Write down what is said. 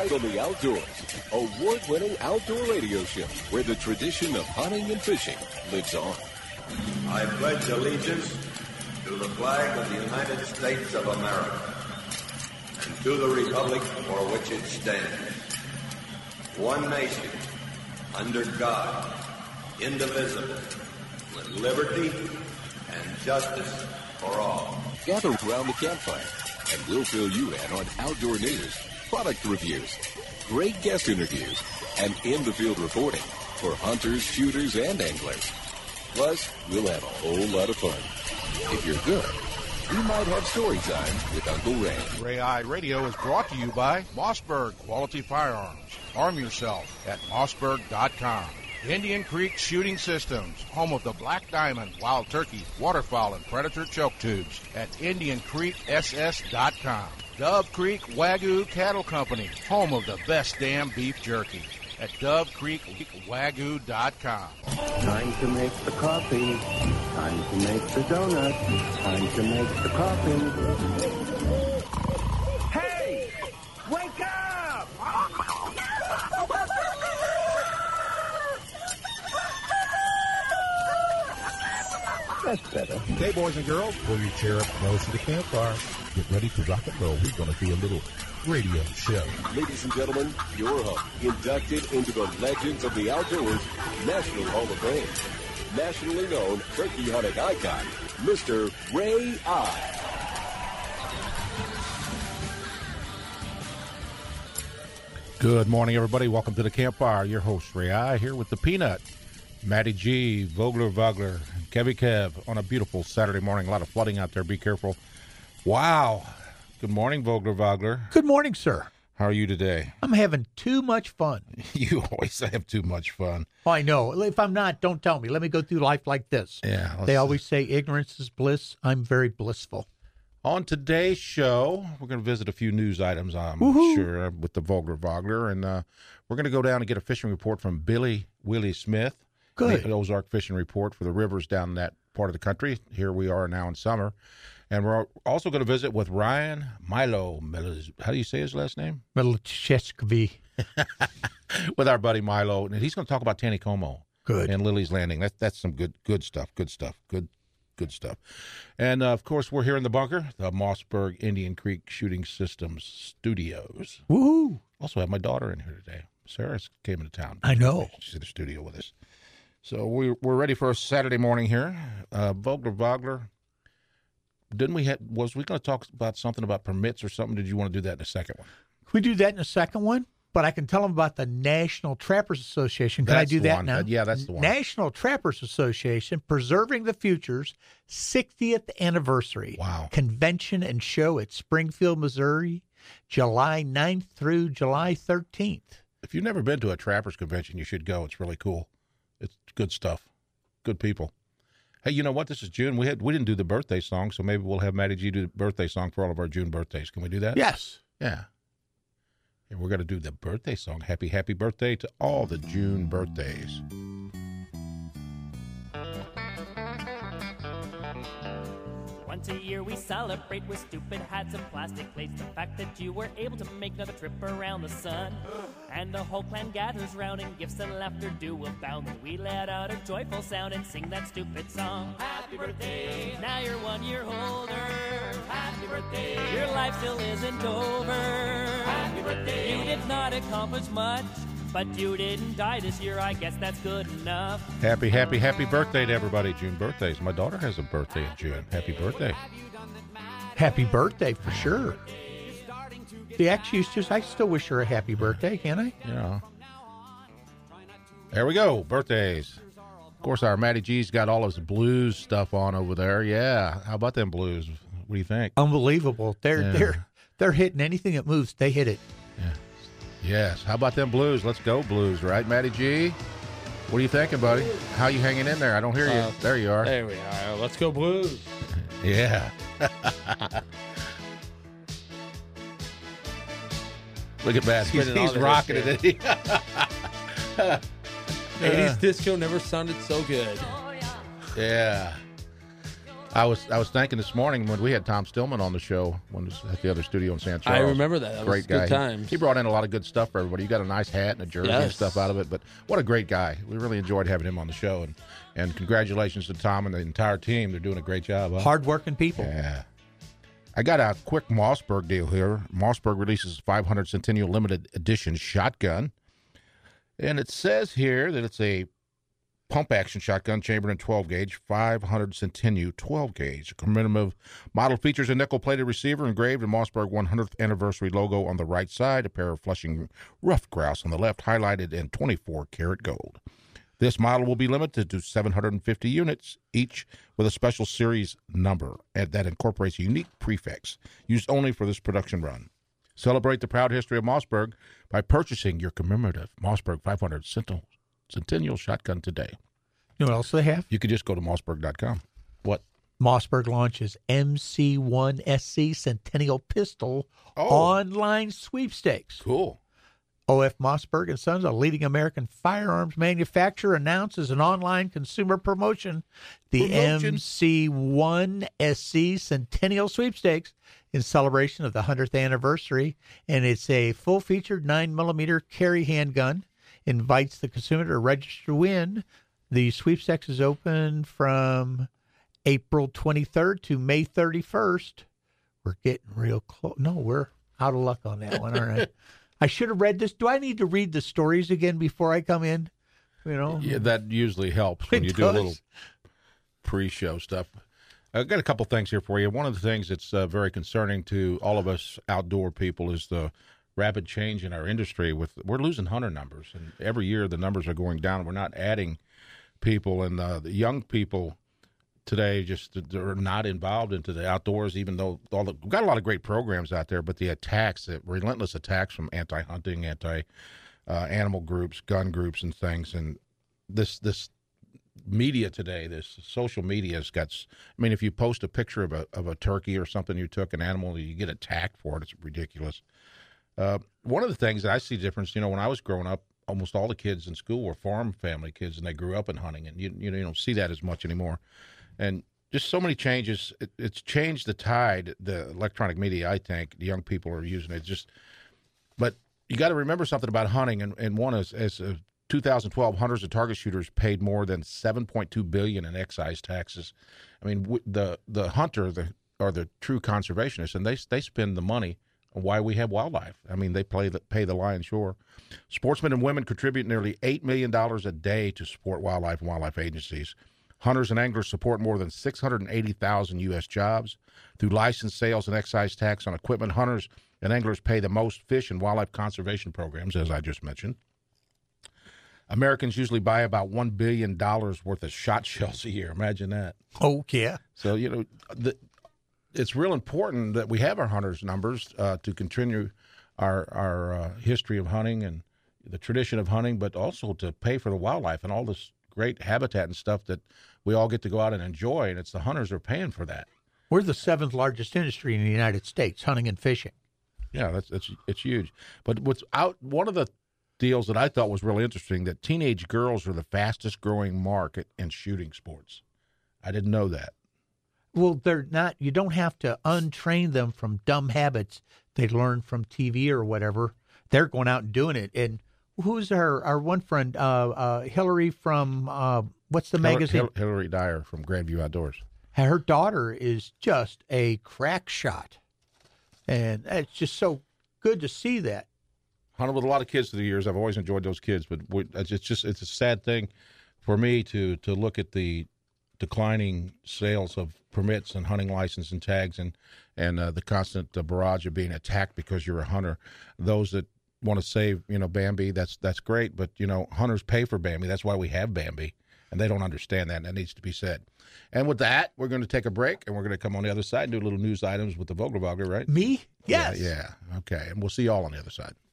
Light on the Outdoors, award-winning outdoor radio show where the tradition of hunting and fishing lives on. I pledge allegiance to the flag of the United States of America and to the republic for which it stands, one nation, under God, indivisible, with liberty and justice for all. Gather around the campfire, and we'll fill you in on outdoor news, product reviews, great guest interviews, and in-the-field reporting for hunters, shooters, and anglers. Plus, we'll have a whole lot of fun. If you're good, we might have story time with Uncle Ray. Ray Eye Radio is brought to you by Mossberg Quality Firearms. Arm yourself at mossberg.com. Indian Creek Shooting Systems, home of the black diamond, wild turkey, waterfowl, and predator choke tubes at IndianCreekSS.com. Dove Creek Wagyu Cattle Company, home of the best damn beef jerky at DoveCreekWagyu.com. Time to make the coffee. Time to make the donuts. Time to make the coffee. Hey! Wake up! That's better. Okay, boys and girls, pull your chair up close to the campfire. Get ready to rock and roll. We're going to do a little radio show. Ladies and gentlemen, your host, inducted into the Legends of the Outdoors National Hall of Fame, nationally known turkey hunting icon, Mr. Ray Eye. Good morning, everybody. Welcome to the campfire. Your host, Ray Eye, here with the Peanut, Matty G, Vogler, and Kevy Kev on a beautiful Saturday morning. A lot of flooding out there. Be careful. Wow. Good morning, Vogler. Good morning, sir. How are you today? I'm having too much fun. You always have too much fun. Oh, I know. If I'm not, don't tell me. Let me go through life like this. Yeah. They always say ignorance is bliss. I'm very blissful. On today's show, we're going to visit a few news items, I'm sure, with the Vogler. And we're going to go down and get a fishing report from Billy Willie Smith. Good. The Ozark Fishing Report for the rivers down in that part of the country. Here we are now in summer. And we're also going to visit with Ryan Milo. How do you say his last name? Milchevsky. With our buddy Milo. And he's going to talk about Taneycomo. Good. And Lily's Landing. That's some good stuff. Good stuff. Good stuff. And, of course, we're here in the bunker, the Mossberg Indian Creek Shooting Systems Studios. Woohoo. Also have my daughter in here today. Sarah came into town. I know. She's in the studio with us. So we're ready for a Saturday morning here. Vogler. Was we going to talk about something about permits or something? Did you want to do that in the second one? Can we do that in the second one? But I can tell them about the National Trappers Association. Can I do that now? Yeah, that's the one. National Trappers Association, Preserving the Future's 60th Anniversary. Wow. Convention and show at Springfield, Missouri, July 9th through July 13th. If you've never been to a Trappers Convention, you should go. It's really cool. It's good stuff. Good people. Hey, you know what? This is June. We didn't do the birthday song, so maybe we'll have Matty G do the birthday song for all of our June birthdays. Can we do that? Yes. Yeah. And we're going to do the birthday song. Happy birthday to all the June birthdays. Once a year we celebrate with stupid hats and plastic plates. The fact that you were able to make another trip around the sun. And the whole clan gathers round and gifts and laughter do abound. And we let out a joyful sound and sing that stupid song. Happy birthday, now you're 1 year older. Happy birthday, your life still isn't over. Happy birthday, you did not accomplish much, but you didn't die this year, I guess that's good enough. Happy birthday to everybody. June birthdays. My daughter has a birthday in June. Happy birthday. Happy birthday for sure. The ex used to, I still wish her a happy birthday, can't I? Yeah. There we go. Birthdays. Of course, our Matty G's got all his blues stuff on over there. Yeah. How about them blues? What do you think? Unbelievable. They're hitting anything that moves. They hit it. Yeah. Yes. How about them blues? Let's go blues, right, Matty G? What are you thinking, buddy? How you hanging in there? I don't hear you. There you are. There we are. Let's go blues. Yeah. Look at Matt. He's rocking it, isn't he? 80s disco never sounded so good. Yeah. I was thinking this morning when we had Tom Stillman on the show when it was at the other studio in San Charles. I remember that. That great was guy. Good times. He brought in a lot of good stuff for everybody. You got a nice hat and a jersey and stuff out of it. But what a great guy. We really enjoyed having him on the show. And congratulations to Tom and the entire team. They're doing a great job. Huh? Hard-working people. Yeah. I got a quick Mossberg deal here. Mossberg releases 500 Centennial Limited Edition shotgun. And it says here that it's a pump-action shotgun chambered in 12-gauge, 500 Centennial 12-gauge. A commemorative model features a nickel-plated receiver engraved in Mossberg 100th anniversary logo on the right side, a pair of Flushing Rough Grouse on the left, highlighted in 24-karat gold. This model will be limited to 750 units, each with a special series number that incorporates a unique prefix used only for this production run. Celebrate the proud history of Mossberg by purchasing your commemorative Mossberg 500 Centennial shotgun today. You know what else they have? You could just go to mossberg.com. What? Mossberg launches MC1SC Centennial Pistol online sweepstakes. Cool. O.F. Mossberg & Sons, a leading American firearms manufacturer, announces an online consumer promotion, the MC1SC Centennial Sweepstakes, in celebration of the 100th anniversary. And it's a full-featured 9mm carry handgun. Invites the consumer to register to win. The sweepstakes is open from April 23rd to May 31st. We're getting real close. No, we're out of luck on that one, aren't I? I should have read this. Do I need to read the stories again before I come in? You know? Yeah, that usually helps when you do a little pre-show stuff. I've got a couple things here for you. One of the things that's very concerning to all of us outdoor people is the rapid change in our industry. We're losing hunter numbers, and every year the numbers are going down. We're not adding people, and the young people today they're not involved into the outdoors, even though we've got a lot of great programs out there, but the relentless attacks from anti-hunting, anti-animal groups, gun groups, and things, and this media today, this social media has got. I mean, if you post a picture of a turkey or something, you took an animal, you get attacked for it. It's ridiculous. One of the things that I see difference, when I was growing up, almost all the kids in school were farm family kids, and they grew up in hunting, and you don't see that as much anymore. And just so many changes. It's changed the tide. The electronic media, I think, the young people are using it. But you got to remember something about hunting, and one is, as 2012, hunters and target shooters paid more than $7.2 billion in excise taxes. I mean, the hunter are the true conservationists, and they spend the money on why we have wildlife. I mean, they pay the lion's share. Sportsmen and women contribute nearly $8 million a day to support wildlife and wildlife agencies. Hunters and anglers support more than 680,000 U.S. jobs. Through license sales and excise tax on equipment, hunters and anglers pay the most fish and wildlife conservation programs, as I just mentioned. Americans usually buy about $1 billion worth of shot shells a year. Imagine that. Oh, yeah. So, it's real important that we have our hunters' numbers to continue our history of hunting and the tradition of hunting, but also to pay for the wildlife and all this great habitat and stuff that we all get to go out and enjoy, and it's the hunters are paying for that. We're the 7th largest industry in the United States, hunting and fishing. Yeah, it's huge. But one of the deals that I thought was really interesting, that teenage girls are the fastest growing market in shooting sports. I didn't know that. Well, they're not. You don't have to untrain them from dumb habits they learned from TV or whatever. They're going out and doing it. And who's our one friend, Hillary from what's the magazine? Hillary Dyer from Grandview Outdoors. Her daughter is just a crack shot, and it's just so good to see that. Hunted with a lot of kids through the years. I've always enjoyed those kids, but it's a sad thing for me to look at the declining sales of permits and hunting license and tags, and the constant barrage of being attacked because you're a hunter. Those that want to save, Bambi, that's great, but hunters pay for Bambi. That's why we have Bambi, and they don't understand that, and that needs to be said. And with that, we're going to take a break, and we're going to come on the other side and do a little news items with the Vogler, right? Me? Yes. Yeah. Okay, and we'll see you all on the other side.